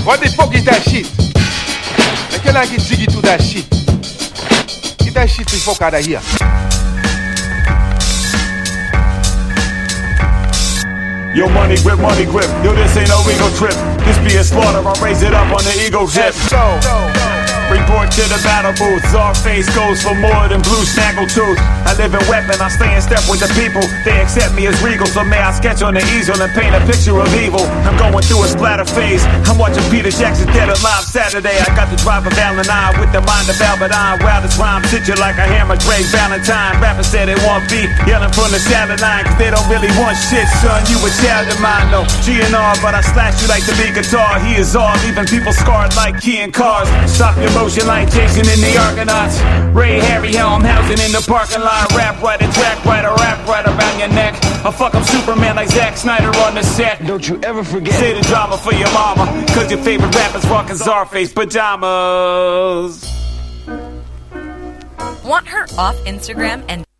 What the fuck is that shit? I can't like it jiggy to that shit. Get that shit the fuck out of here. Yo, money grip. Yo, this ain't no ego trip. This be a slaughter, I'll raise it up on the ego tip. Report to the battle booth. Czarface goes for more than blue snaggletooth. I live in weapon, I stay in step with the people. They accept me as regal, so may I sketch on the easel and paint a picture of evil. I'm going through a splatter phase. I'm watching Peter Jackson Dead Alive Saturday. I got the drive of Alan I with the mind of Albert-Einstein. Wow, this rhyme hit you like a hammer, Drake Valentine. Rappers say they want beat, yelling from the sideline, cause they don't really want shit, son. You a child of mine, no GNR, but I slash you like the lead guitar. He is all, leaving people scarred like key in cars. Stop your motion like Jason in the Argonauts. Ray Harryhausen in the parking lot. Rap writer, track writer, rap right around your neck. I fuck up Superman like Zack Snyder on the set. Don't you ever forget. Say the drama for your mama, cause your favorite rapper's rockin' Czarface pajamas. Want her off Instagram and